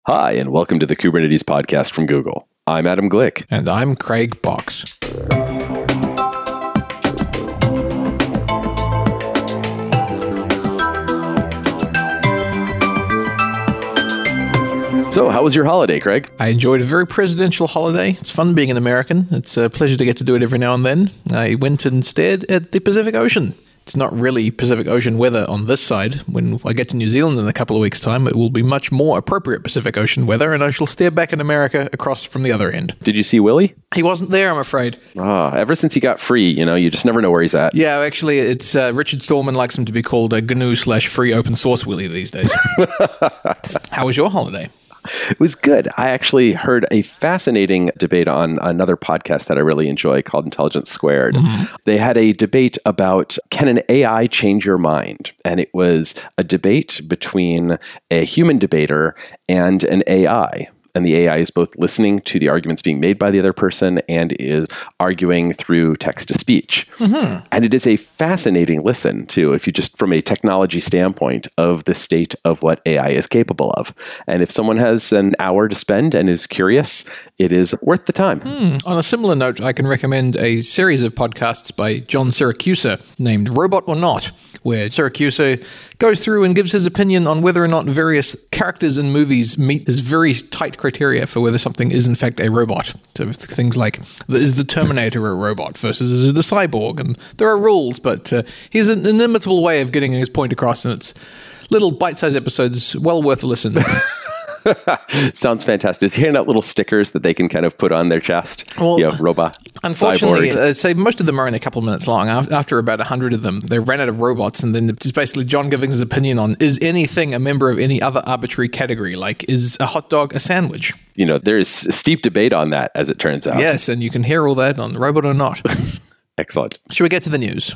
Hi, and welcome to the Kubernetes podcast from Google. I'm Adam Glick. And I'm Craig Box. So, how was your holiday, Craig? I enjoyed a very presidential holiday. It's fun being an American. It's a pleasure to get to do it every now and then. I went and stared at the Pacific Ocean. It's not really Pacific Ocean weather on this side. When I get to New Zealand in a couple of weeks' time, it will be much more appropriate Pacific Ocean weather, and I shall stare back at America across from the other end. Did you see Willie? He wasn't there, I'm afraid. Ever since he got free, you just never know where he's at. Yeah, actually, it's Richard Stallman likes him to be called a GNU/free open source Willie these days. How was your holiday? It was good. I actually heard a fascinating debate on another podcast that I really enjoy called Intelligence Squared. Mm-hmm. They had a debate about, can an AI change your mind? And it was a debate between a human debater and an AI. And the AI is both listening to the arguments being made by the other person and is arguing through text-to-speech. Mm-hmm. And it is a fascinating listen, too, if you just from a technology standpoint of the state of what AI is capable of. And if someone has an hour to spend and is curious, it is worth the time. On a similar note, I can recommend a series of podcasts by John Siracusa named Robot or Not, where Siracusa goes through and gives his opinion on whether or not various characters in movies meet his very tight criteria for whether something is in fact a robot. So things like, is the Terminator a robot versus is it a cyborg? And there are rules, but he has an inimitable way of getting his point across, and it's little bite-sized episodes, well worth a listen. Sounds fantastic. Is he handing out little stickers that they can kind of put on their chest? Well, robot, unfortunately, cyborg. I'd say most of them are only a couple of minutes long. After about 100 of them, they ran out of robots, and then it's basically John giving his opinion on, is anything a member of any other arbitrary category? Like, is a hot dog a sandwich? There's steep debate on that, as it turns out. Yes, and you can hear all that on Robot or Not. Excellent. Should we get to the news?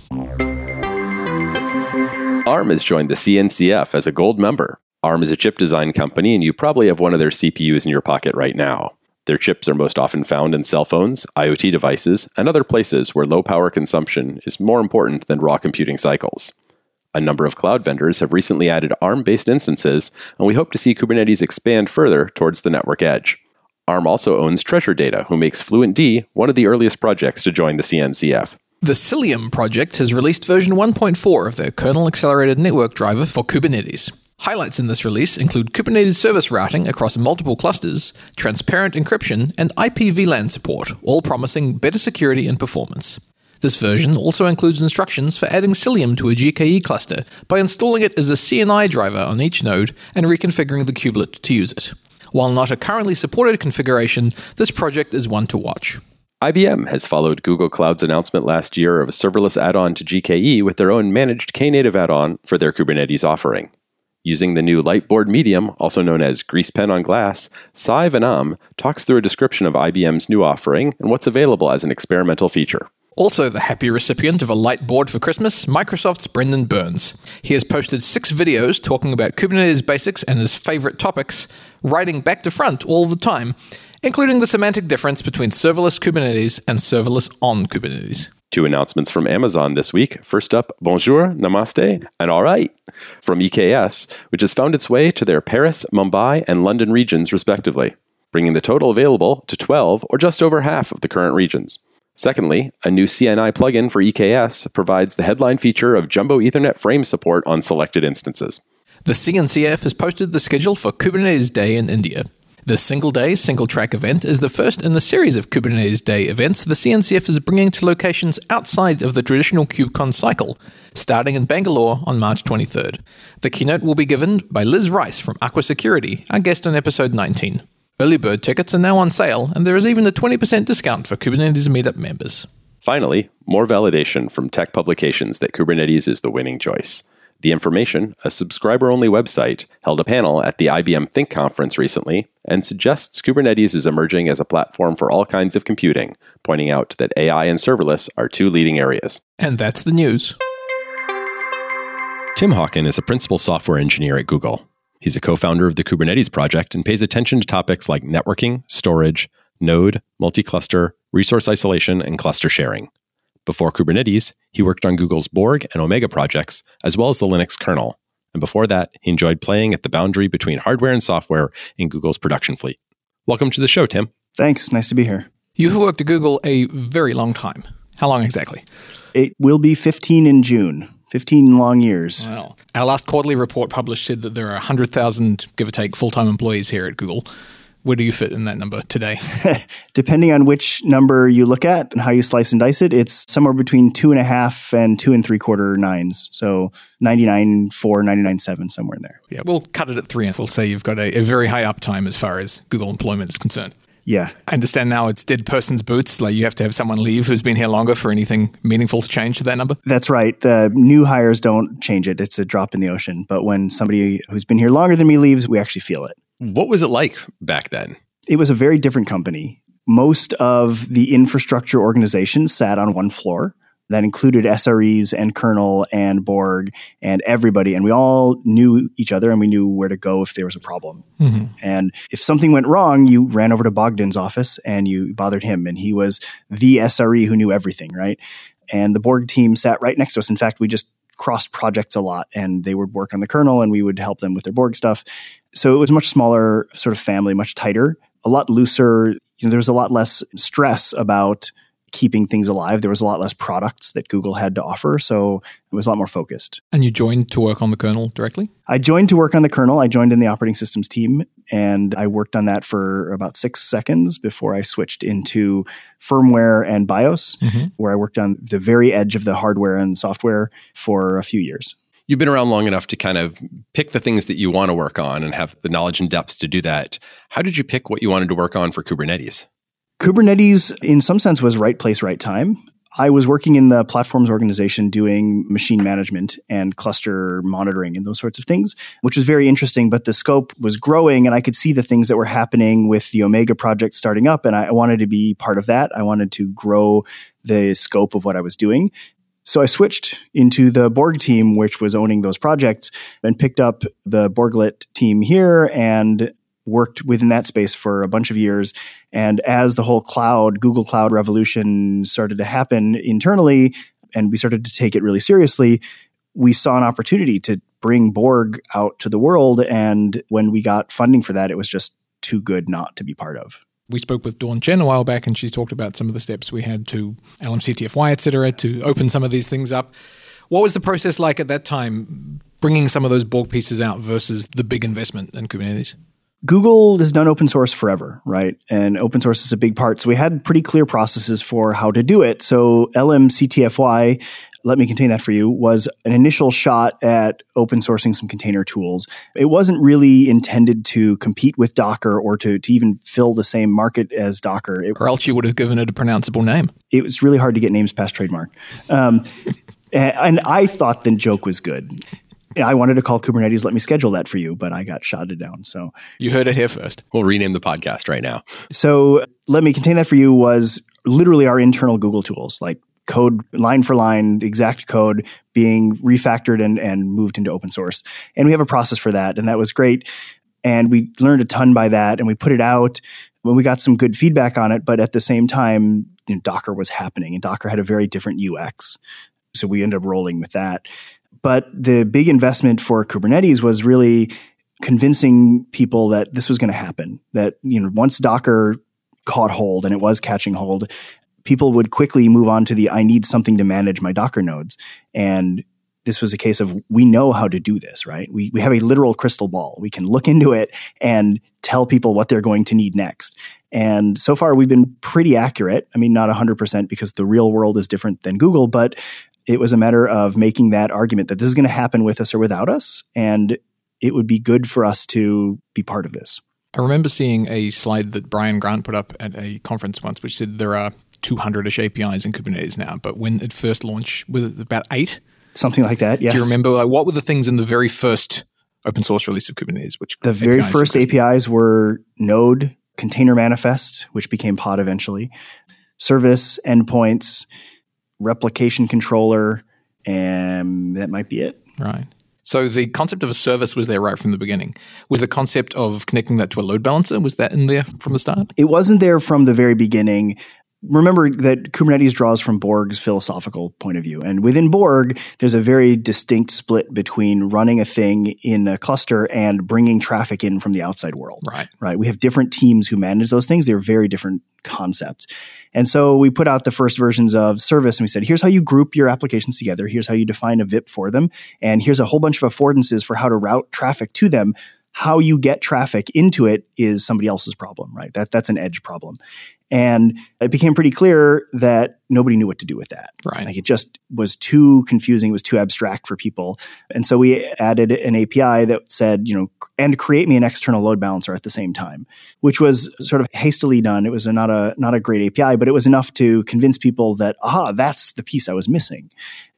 ARM has joined the CNCF as a gold member. ARM is a chip design company, and you probably have one of their CPUs in your pocket right now. Their chips are most often found in cell phones, IoT devices, and other places where low power consumption is more important than raw computing cycles. A number of cloud vendors have recently added ARM-based instances, and we hope to see Kubernetes expand further towards the network edge. ARM also owns Treasure Data, who makes FluentD one of the earliest projects to join the CNCF. The Cilium project has released version 1.4 of their kernel-accelerated network driver for Kubernetes. Highlights in this release include Kubernetes service routing across multiple clusters, transparent encryption, and IP VLAN support, all promising better security and performance. This version also includes instructions for adding Cilium to a GKE cluster by installing it as a CNI driver on each node and reconfiguring the kubelet to use it. While not a currently supported configuration, this project is one to watch. IBM has followed Google Cloud's announcement last year of a serverless add-on to GKE with their own managed Knative add-on for their Kubernetes offering. Using the new Lightboard Medium, also known as Grease Pen on Glass, Sai Vanam talks through a description of IBM's new offering and what's available as an experimental feature. Also the happy recipient of a light board for Christmas, Microsoft's Brendan Burns. He has posted 6 videos talking about Kubernetes basics and his favorite topics, writing back to front all the time, including the semantic difference between serverless Kubernetes and serverless on Kubernetes. 2 announcements from Amazon this week. First up, bonjour, namaste, and all right, from EKS, which has found its way to their Paris, Mumbai, and London regions, respectively, bringing the total available to 12, or just over half of the current regions. Secondly, a new CNI plugin for EKS provides the headline feature of Jumbo Ethernet frame support on selected instances. The CNCF has posted the schedule for Kubernetes Day in India. The single-day, single-track event is the first in the series of Kubernetes Day events the CNCF is bringing to locations outside of the traditional KubeCon cycle, starting in Bangalore on March 23rd. The keynote will be given by Liz Rice from Aqua Security, our guest on episode 19. Early bird tickets are now on sale, and there is even a 20% discount for Kubernetes Meetup members. Finally, more validation from tech publications that Kubernetes is the winning choice. The Information, a subscriber-only website, held a panel at the IBM Think Conference recently and suggests Kubernetes is emerging as a platform for all kinds of computing, pointing out that AI and serverless are 2 leading areas. And that's the news. Tim Hawken is a principal software engineer at Google. He's a co-founder of the Kubernetes project and pays attention to topics like networking, storage, node, multi-cluster, resource isolation, and cluster sharing. Before Kubernetes, he worked on Google's Borg and Omega projects, as well as the Linux kernel, And before that, he enjoyed playing at the boundary between hardware and software in Google's production fleet. Welcome to the show, Tim. Thanks. Nice to be here. You have worked at Google a very long time. How long exactly? It will be 15 in June. 15 long years. Wow. Our last quarterly report published said that there are 100,000, give or take, full-time employees here at Google. Where do you fit in that number today? Depending on which number you look at and how you slice and dice it, it's somewhere between 2.5 and 2 3/4 nines. So 99.4, 99.7, somewhere in there. Yeah, we'll cut it at 3 and we'll say you've got a very high uptime as far as Google employment is concerned. Yeah. I understand now it's dead person's boots. Like you have to have someone leave who's been here longer for anything meaningful to change to that number? That's right. The new hires don't change it. It's a drop in the ocean. But when somebody who's been here longer than me leaves, we actually feel it. What was it like back then? It was a very different company. Most of the infrastructure organizations sat on one floor. That included SREs and kernel and Borg and everybody. And we all knew each other and we knew where to go if there was a problem. Mm-hmm. And if something went wrong, you ran over to Bogdan's office and you bothered him. And he was the SRE who knew everything, right? And the Borg team sat right next to us. In fact, we just crossed projects a lot and they would work on the kernel and we would help them with their Borg stuff. So it was much smaller sort of family, much tighter, a lot looser. There was a lot less stress about keeping things alive. There was a lot less products that Google had to offer, so it was a lot more focused. And you joined to work on the kernel directly? I joined to work on the kernel. I joined in the operating systems team, and I worked on that for about 6 seconds before I switched into firmware and BIOS, where I worked on the very edge of the hardware and software for a few years. You've been around long enough to kind of pick the things that you want to work on and have the knowledge and depth to do that. How did you pick what you wanted to work on for Kubernetes? Kubernetes, in some sense, was right place, right time. I was working in the platforms organization doing machine management and cluster monitoring and those sorts of things, which was very interesting. But the scope was growing and I could see the things that were happening with the Omega project starting up. And I wanted to be part of that. I wanted to grow the scope of what I was doing. So I switched into the Borg team, which was owning those projects, and picked up the Borglet team here and worked within that space for a bunch of years. And as the whole Google Cloud revolution started to happen internally, and we started to take it really seriously, we saw an opportunity to bring Borg out to the world. And when we got funding for that, it was just too good not to be part of. We spoke with Dawn Chen a while back, and she talked about some of the steps we had to LMCTFY, et cetera, to open some of these things up. What was the process like at that time, bringing some of those Borg pieces out versus the big investment in Kubernetes? Google has done open source forever, right? And open source is a big part. So we had pretty clear processes for how to do it. So LMCTFY, let me contain that for you, was an initial shot at open sourcing some container tools. It wasn't really intended to compete with Docker or to even fill the same market as Docker. Or else you would have given it a pronounceable name. It was really hard to get names past trademark. And I thought the joke was good. I wanted to call Kubernetes, let me schedule that for you, but I got shotted down. So you heard it here first. We'll rename the podcast right now. So let me contain that for you was literally our internal Google tools, like code line for line, exact code being refactored and moved into open source. And we have a process for that. And that was great. And we learned a ton by that. And we put it out when we got some good feedback on it. But at the same time, Docker was happening and Docker had a very different UX. So we ended up rolling with that. But the big investment for Kubernetes was really convincing people that this was going to happen. That once Docker caught hold, and it was catching hold, people would quickly move on to the I need something to manage my Docker nodes. And this was a case of we know how to do this, right? We have a literal crystal ball. We can look into it and tell people what they're going to need next. And so far, we've been pretty accurate. I mean, not 100% because the real world is different than Google, but it was a matter of making that argument that this is going to happen with us or without us, and it would be good for us to be part of this. I remember seeing a slide that Brian Grant put up at a conference once, which said there are 200-ish APIs in Kubernetes now, but when it first launched, was it about 8? Something like that, yes. Do you remember, what were the things in the very first open source release of Kubernetes? The very first APIs were Node, Container Manifest, which became Pod eventually, service, endpoints, replication controller, and that might be it. Right. So the concept of a service was there right from the beginning. Was the concept of connecting that to a load balancer, was that in there from the start? It wasn't there from the very beginning. remember that Kubernetes draws from Borg's philosophical point of view. And within Borg, there's a very distinct split between running a thing in a cluster and bringing traffic in from the outside world. Right. We have different teams who manage those things. They're very different concepts. And so we put out the first versions of service and we said, here's how you group your applications together. Here's how you define a VIP for them. And here's a whole bunch of affordances for how to route traffic to them. How you get traffic into it is somebody else's problem, right? That's an edge problem. And it became pretty clear that nobody knew what to do with that. Right. Like it just was too confusing. It was too abstract for people. And so we added an API that said, and create me an external load balancer at the same time, which was sort of hastily done. It was not a great API, but it was enough to convince people that, that's the piece I was missing.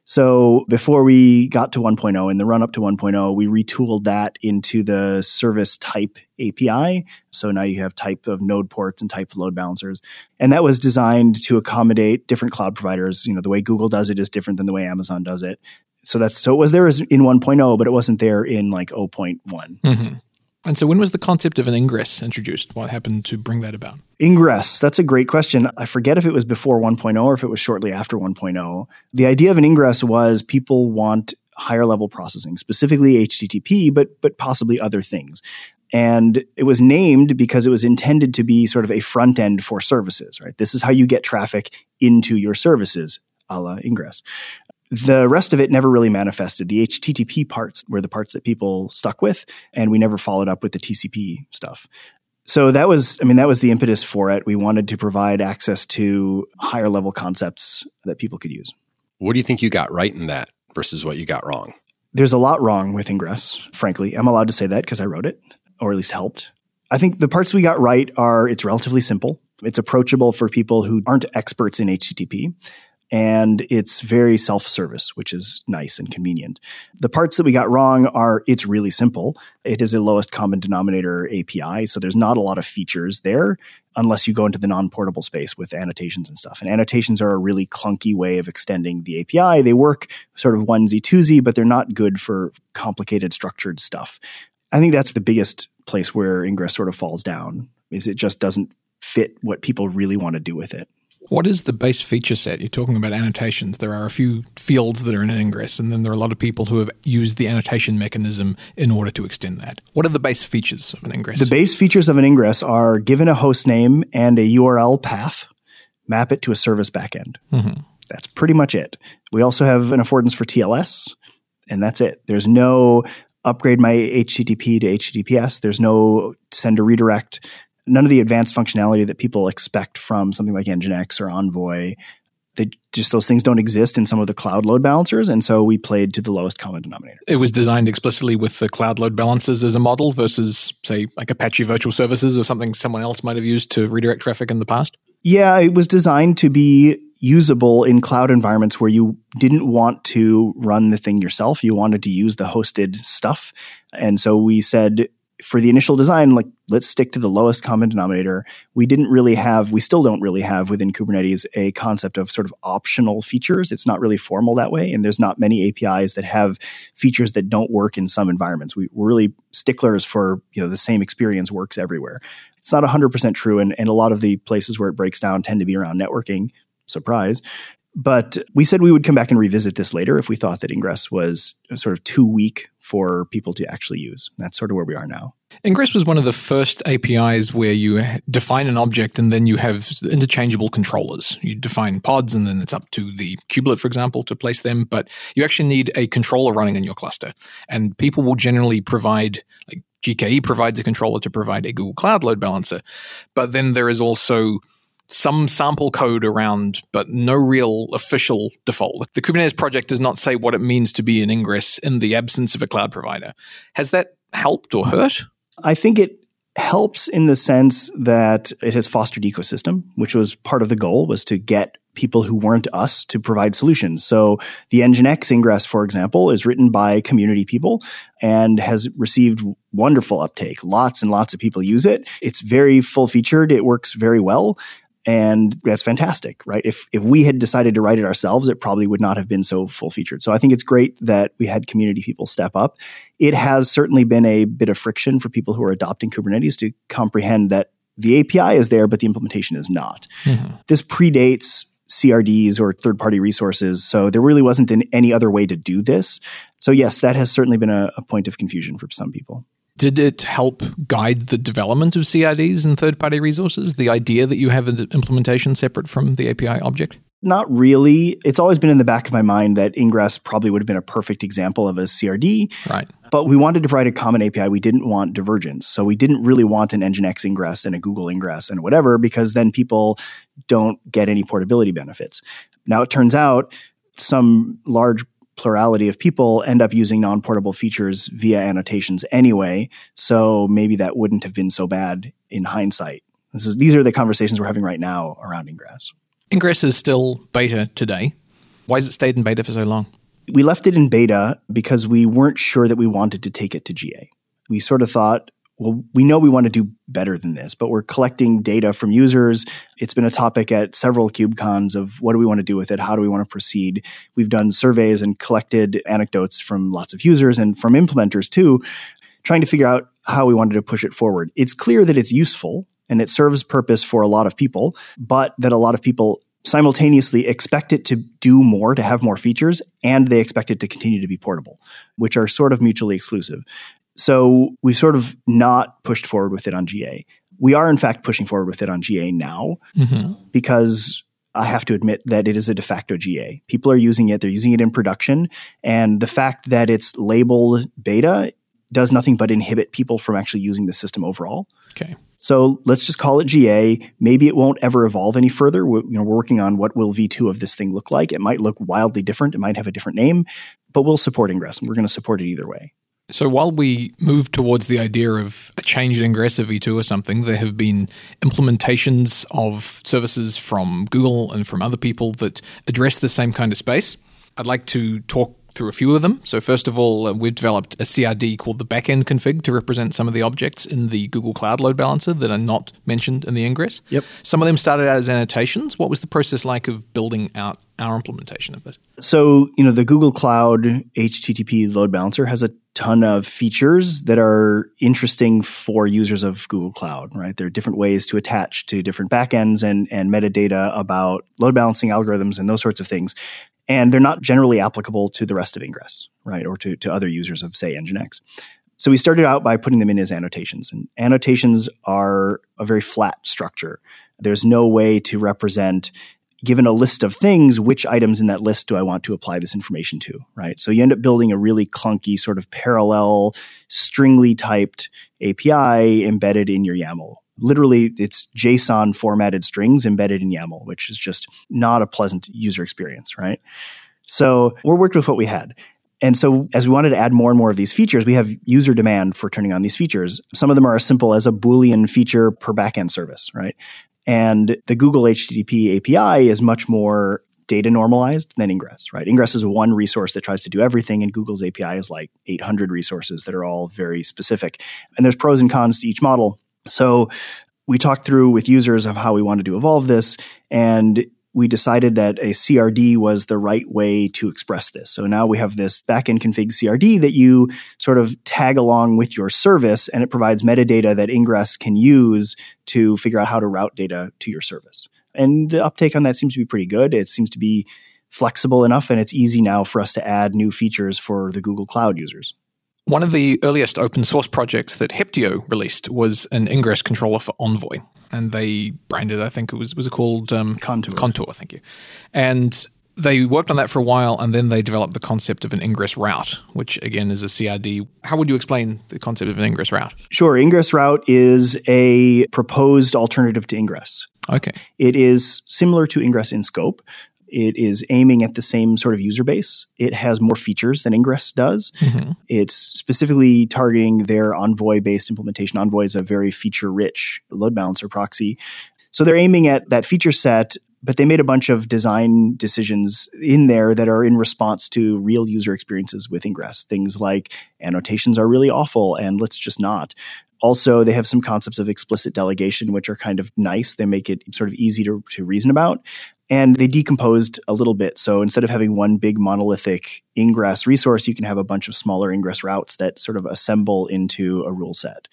So before we got to 1.0, in the run up to 1.0, we retooled that into the service type API. So now you have type of node ports and type of load balancers. And that was designed to accommodate different cloud providers. The way Google does it is different than the way Amazon does it. So it was there in 1.0, but it wasn't there in like 0.1. Mm-hmm. And so when was the concept of an ingress introduced? What happened to bring that about? Ingress, that's a great question. I forget if it was before 1.0 or if it was shortly after 1.0. The idea of an ingress was people want higher level processing, specifically HTTP, but possibly other things. And it was named because it was intended to be sort of a front end for services, right? This is how you get traffic into your services, a la ingress. The rest of it never really manifested. The HTTP parts were the parts that people stuck with, and we never followed up with the TCP stuff. So that was the impetus for it. We wanted to provide access to higher level concepts that people could use. What do you think you got right in that versus what you got wrong? There's a lot wrong with ingress, frankly. I'm allowed to say that because I wrote it, or at least helped. I think the parts we got right are it's relatively simple. It's approachable for people who aren't experts in HTTP. And it's very self-service, which is nice and convenient. The parts that we got wrong are it's really simple. It is a lowest common denominator API, so there's not a lot of features there unless you go into the non-portable space with annotations and stuff. And annotations are a really clunky way of extending the API. They work sort of onesie twosie, but they're not good for complicated structured stuff. I think that's the biggest place where ingress sort of falls down, is it just doesn't fit what people really want to do with it. What is the base feature set? You're talking about annotations. There are a few fields that are in an ingress, and then there are a lot of people who have used the annotation mechanism in order to extend that. What are the base features of an ingress? The base features of an ingress are given a host name and a URL path, map it to a service backend. Mm-hmm. That's pretty much it. We also have an affordance for TLS, and that's it. There's no upgrade my HTTP to HTTPS. There's no send a redirect. None of the advanced functionality that people expect from something like Nginx or Envoy. Those things don't exist in some of the cloud load balancers, and so we played to the lowest common denominator. It was designed explicitly with the cloud load balancers as a model versus, say, like Apache Virtual Services or something someone else might have used to redirect traffic in the past? Yeah, it was designed to be usable in cloud environments where you didn't want to run the thing yourself. You wanted to use the hosted stuff. And so we said, for the initial design, let's stick to the lowest common denominator. We still don't really have within Kubernetes a concept of sort of optional features. It's not really formal that way. And there's not many APIs that have features that don't work in some environments. We're really sticklers for, the same experience works everywhere. It's not 100% true. And a lot of the places where it breaks down tend to be around networking. Surprise. But we said we would come back and revisit this later if we thought that ingress was sort of too weak for people to actually use. That's sort of where we are now. Ingress was one of the first APIs where you define an object and then you have interchangeable controllers. You define pods and then it's up to the kubelet, for example, to place them. But you actually need a controller running in your cluster. And people will generally provide, like GKE provides a controller to provide a Google Cloud load balancer. But then there is also some sample code around, but no real official default. The Kubernetes project does not say what it means to be an ingress in the absence of a cloud provider. Has that helped or hurt? I think it helps in the sense that it has fostered ecosystem, which was part of the goal, was to get people who weren't us to provide solutions. So the Nginx ingress, for example, is written by community people and has received wonderful uptake. Lots and lots of people use it. It's very full-featured. It works very well. And that's fantastic, right? If we had decided to write it ourselves, it probably would not have been so full-featured. So I think it's great that we had community people step up. It has certainly been a bit of friction for people who are adopting Kubernetes to comprehend that the API is there, but the implementation is not. This predates CRDs or third-party resources, so there really wasn't any other way to do this. So yes, that has certainly been a point of confusion for some people. Did it help guide the development of CRDs and third-party resources, the idea that you have an implementation separate from the API object? Not really. It's always been in the back of my mind that Ingress probably would have been a perfect example of a CRD. Right. But we wanted to provide a common API. We didn't want divergence. So we didn't really want an Nginx Ingress and a Google Ingress and whatever, because then people don't get any portability benefits. Now, it turns out some large plurality of people end up using non-portable features via annotations anyway. So maybe that wouldn't have been so bad in hindsight. These are the conversations we're having right now around Ingress. Ingress is still beta today. Why has it stayed in beta for so long? We left it in beta because we weren't sure that we wanted to take it to GA. We sort of thought, well, we know we want to do better than this, but we're collecting data from users. It's been a topic at several KubeCons of what do we want to do with it? How do we want to proceed? We've done surveys and collected anecdotes from lots of users and from implementers too, trying to figure out how we wanted to push it forward. It's clear that it's useful and it serves purpose for a lot of people, but that a lot of people simultaneously expect it to do more, to have more features, and they expect it to continue to be portable, which are sort of mutually exclusive. So we've sort of not pushed forward with it on GA. We are, in fact, pushing forward with it on GA now because I have to admit that it is a de facto GA. People are using it. They're using it in production. And the fact that it's labeled beta does nothing but inhibit people from actually using the system overall. Okay. So let's just call it GA. Maybe it won't ever evolve any further. We're working on what will V2 of this thing look like. It might look wildly different. It might have a different name, but we'll support Ingress. We're going to support it either way. So while we move towards the idea of a change in Ingress of V2 or something, there have been implementations of services from Google and from other people that address the same kind of space. I'd like to talk through a few of them. So first of all, we've developed a CRD called the backend config to represent some of the objects in the Google Cloud Load Balancer that are not mentioned in the Ingress. Yep. Some of them started out as annotations. What was the process like of building out our implementation of this? So, the Google Cloud HTTP Load Balancer has a ton of features that are interesting for users of Google Cloud, right? There are different ways to attach to different backends and metadata about load balancing algorithms and those sorts of things. And they're not generally applicable to the rest of Ingress, right? Or to other users of, say, Nginx. So we started out by putting them in as annotations. And annotations are a very flat structure. There's no way to represent, given a list of things, which items in that list do I want to apply this information to, right? So you end up building a really clunky sort of parallel, stringly typed API embedded in your YAML. Literally, it's JSON formatted strings embedded in YAML, which is just not a pleasant user experience, right? So we worked with what we had. And so as we wanted to add more and more of these features, we have user demand for turning on these features. Some of them are as simple as a Boolean feature per backend service, right? And the Google HTTP API is much more data normalized than Ingress, right? Ingress is one resource that tries to do everything, and Google's API is like 800 resources that are all very specific. And there's pros and cons to each model. So we talked through with users of how we wanted to evolve this, and we decided that a CRD was the right way to express this. So now we have this backend config CRD that you sort of tag along with your service, and it provides metadata that Ingress can use to figure out how to route data to your service. And the uptake on that seems to be pretty good. It seems to be flexible enough, and it's easy now for us to add new features for the Google Cloud users. One of the earliest open source projects that Heptio released was an Ingress controller for Envoy. And they branded, I think it was called Contour. Contour, thank you. And they worked on that for a while, and then they developed the concept of an Ingress route, which again is a CRD. How would you explain the concept of an Ingress route? Sure. Ingress route is a proposed alternative to Ingress. Okay. It is similar to Ingress in scope. It is aiming at the same sort of user base. It has more features than Ingress does. Mm-hmm. It's specifically targeting their Envoy-based implementation. Envoy is a very feature-rich load balancer proxy. So they're aiming at that feature set, but they made a bunch of design decisions in there that are in response to real user experiences with Ingress. Things like annotations are really awful, and let's just not. Also, they have some concepts of explicit delegation, which are kind of nice. They make it sort of easy to reason about. And they decomposed a little bit. So instead of having one big monolithic Ingress resource, you can have a bunch of smaller Ingress routes that sort of assemble into a rule set.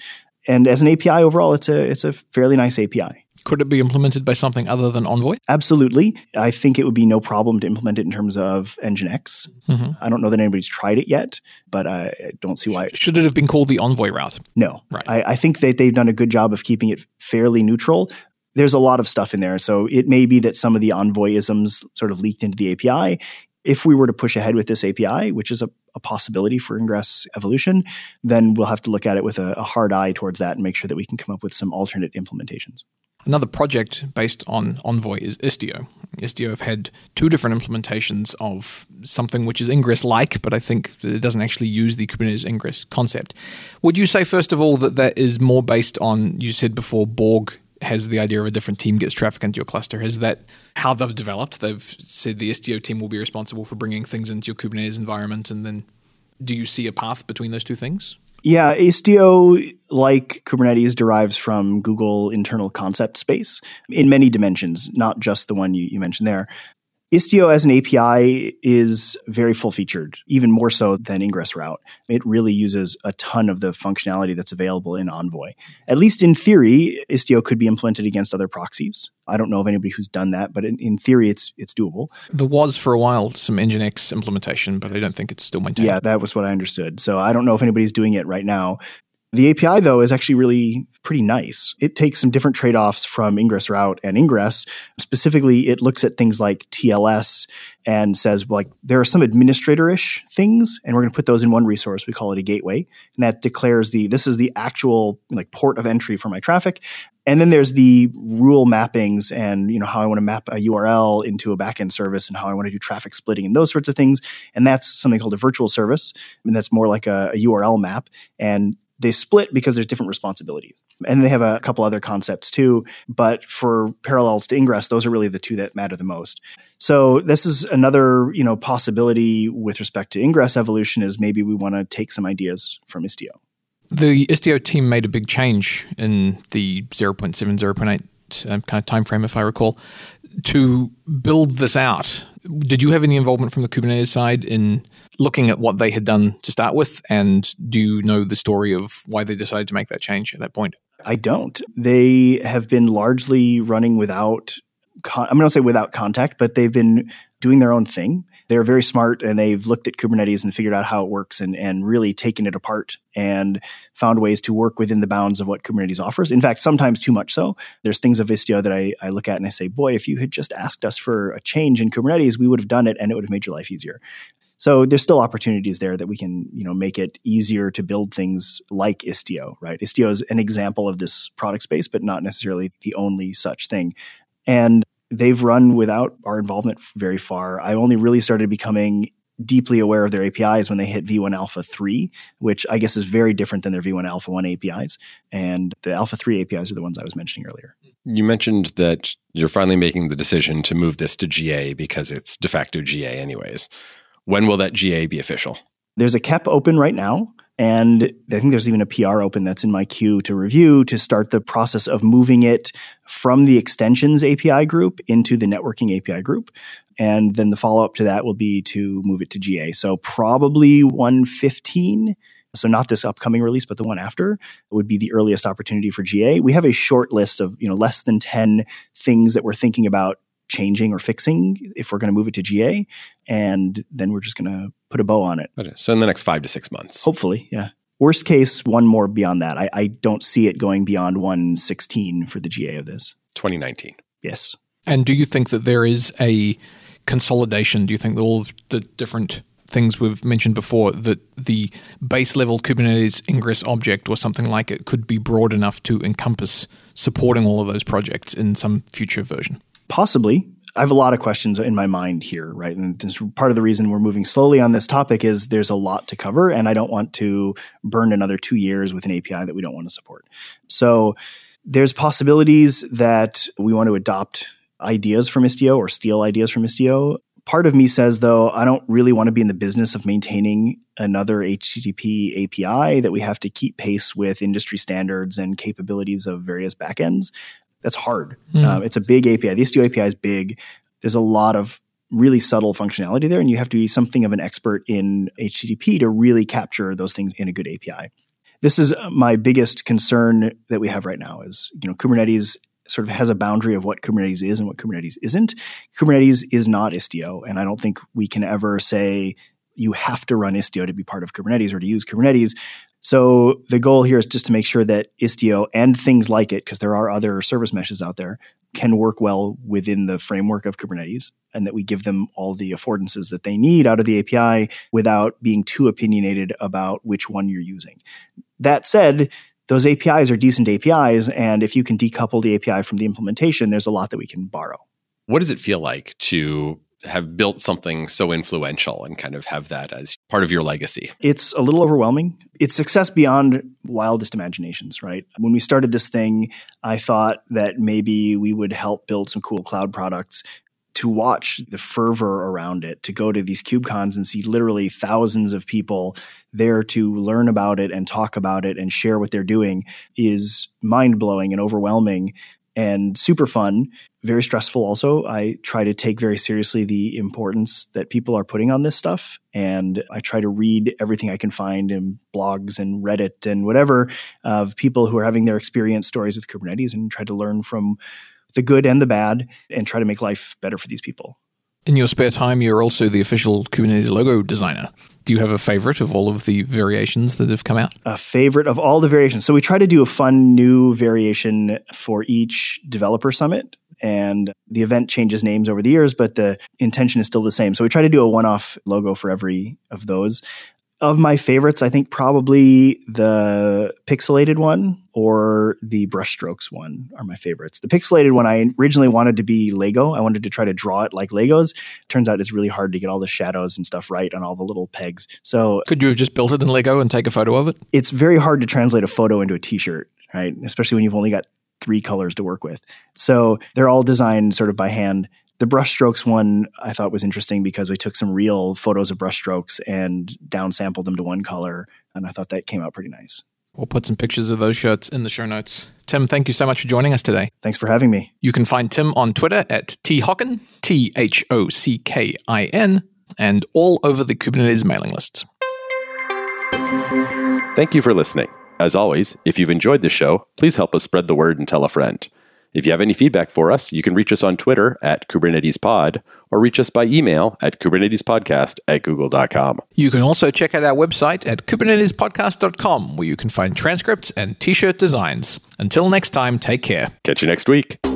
And as an API overall, it's a fairly nice API. Could it be implemented by something other than Envoy? Absolutely. I think it would be no problem to implement it in terms of Nginx. Mm-hmm. I don't know that anybody's tried it yet, but I don't see why. Should it have been called the Envoy route? No. Right. I think that they've done a good job of keeping it fairly neutral. There's a lot of stuff in there. So it may be that some of the Envoy-isms sort of leaked into the API. If we were to push ahead with this API, which is a possibility for Ingress evolution, then we'll have to look at it with a hard eye towards that and make sure that we can come up with some alternate implementations. Another project based on Envoy is Istio. Istio have had two different implementations of something which is Ingress-like, but I think that it doesn't actually use the Kubernetes Ingress concept. Would you say, first of all, that is more based on, you said before, Borg has the idea of a different team gets traffic into your cluster? Is that how they've developed? They've said the Istio team will be responsible for bringing things into your Kubernetes environment, and then do you see a path between those two things? Yeah, Istio, like Kubernetes, derives from Google internal concept space in many dimensions, not just the one you mentioned there. Istio as an API is very full-featured, even more so than Ingress Route. It really uses a ton of the functionality that's available in Envoy. At least in theory, Istio could be implemented against other proxies. I don't know of anybody who's done that, but in theory, it's doable. There was, for a while, some Nginx implementation, but I don't think it's still maintained. Yeah, that was what I understood. So I don't know if anybody's doing it right now. The API, though, is actually really pretty nice. It takes some different trade-offs from Ingress Route and Ingress. Specifically, it looks at things like TLS and says, like, there are some administrator-ish things, and we're going to put those in one resource. We call it a gateway. And that declares this is the actual port of entry for my traffic. And then there's the rule mappings and how I want to map a URL into a backend service and how I want to do traffic splitting and those sorts of things. And that's something called a virtual service. And that's more like a URL map. And they split because there's different responsibilities. And they have a couple other concepts too. But for parallels to Ingress, those are really the two that matter the most. So this is another possibility with respect to Ingress evolution is maybe we want to take some ideas from Istio. The Istio team made a big change in the 0.7, 0.8 kind of time frame, if I recall, to build this out. Did you have any involvement from the Kubernetes side in looking at what they had done to start with? And do you know the story of why they decided to make that change at that point? I don't. They have been largely running without, I'm going to say without contact, but they've been doing their own thing. They're very smart and they've looked at Kubernetes and figured out how it works and really taken it apart and found ways to work within the bounds of what Kubernetes offers. In fact, sometimes too much so. There's things of Istio that I look at and I say, boy, if you had just asked us for a change in Kubernetes, we would have done it and it would have made your life easier. So there's still opportunities there that we can, make it easier to build things like Istio, right? Istio is an example of this product space, but not necessarily the only such thing. And they've run without our involvement very far. I only really started becoming deeply aware of their APIs when they hit V1 Alpha 3, which I guess is very different than their V1 Alpha 1 APIs. And the Alpha 3 APIs are the ones I was mentioning earlier. You mentioned that you're finally making the decision to move this to GA because it's de facto GA anyways. When will that GA be official? There's a KEP open right now. And I think there's even a PR open that's in my queue to review to start the process of moving it from the extensions API group into the networking API group. And then the follow-up to that will be to move it to GA. So probably 1.15. So not this upcoming release, but the one after would be the earliest opportunity for GA. We have a short list of less than 10 things that we're thinking about changing or fixing if we're going to move it to GA. And then we're just going to put a bow on it. Okay. So in the next 5 to 6 months. Hopefully, yeah. Worst case, one more beyond that. I don't see it going beyond 1.16 for the GA of this. 2019. Yes. And do you think that there is a consolidation? Do you think that all of the different things we've mentioned before, that the base level Kubernetes Ingress object or something like it could be broad enough to encompass supporting all of those projects in some future version? Possibly. I have a lot of questions in my mind here, right? And this, part of the reason we're moving slowly on this topic is there's a lot to cover, and I don't want to burn another 2 years with an API that we don't want to support. So there's possibilities that we want to adopt ideas from Istio or steal ideas from Istio. Part of me says, though, I don't really want to be in the business of maintaining another HTTP API that we have to keep pace with industry standards and capabilities of various backends. That's hard. It's a big API. The Istio API is big. There's a lot of really subtle functionality there, and you have to be something of an expert in HTTP to really capture those things in a good API. This is my biggest concern that we have right now is, Kubernetes sort of has a boundary of what Kubernetes is and what Kubernetes isn't. Kubernetes is not Istio, and I don't think we can ever say you have to run Istio to be part of Kubernetes or to use Kubernetes. So the goal here is just to make sure that Istio and things like it, because there are other service meshes out there, can work well within the framework of Kubernetes, and that we give them all the affordances that they need out of the API without being too opinionated about which one you're using. That said, those APIs are decent APIs, and if you can decouple the API from the implementation, there's a lot that we can borrow. What does it feel like to have built something so influential and kind of have that as part of your legacy? It's a little overwhelming. It's success beyond wildest imaginations, right? When we started this thing, I thought that maybe we would help build some cool cloud products. To watch the fervor around it, to go to these KubeCons and see literally thousands of people there to learn about it and talk about it and share what they're doing is mind-blowing and overwhelming and super fun, very stressful also. I try to take very seriously the importance that people are putting on this stuff, and I try to read everything I can find in blogs and Reddit and whatever of people who are having their experience stories with Kubernetes and try to learn from the good and the bad and try to make life better for these people. In your spare time, you're also the official Kubernetes logo designer. Do you have a favorite of all of the variations that have come out? A favorite of all the variations. So we try to do a fun new variation for each developer summit, and the event changes names over the years, but the intention is still the same. So we try to do a one-off logo for every of those. Of my favorites, I think probably the pixelated one or the brushstrokes one are my favorites. The pixelated one, I originally wanted to be Lego. I wanted to try to draw it like Legos. Turns out it's really hard to get all the shadows and stuff right on all the little pegs. So could you have just built it in Lego and take a photo of it? It's very hard to translate a photo into a t-shirt, right? Especially when you've only got 3 colors to work with. So they're all designed sort of by hand. The brushstrokes one I thought was interesting because we took some real photos of brushstrokes and downsampled them to one color, and I thought that came out pretty nice. We'll put some pictures of those shirts in the show notes. Tim, thank you so much for joining us today. Thanks for having me. You can find Tim on Twitter at thockin, THOCKIN, and all over the Kubernetes mailing lists. Thank you for listening. As always, if you've enjoyed the show, please help us spread the word and tell a friend. If you have any feedback for us, you can reach us on Twitter at KubernetesPod or reach us by email at kubernetespodcast@google.com. You can also check out our website at kubernetespodcast.com, where you can find transcripts and t-shirt designs. Until next time, take care. Catch you next week.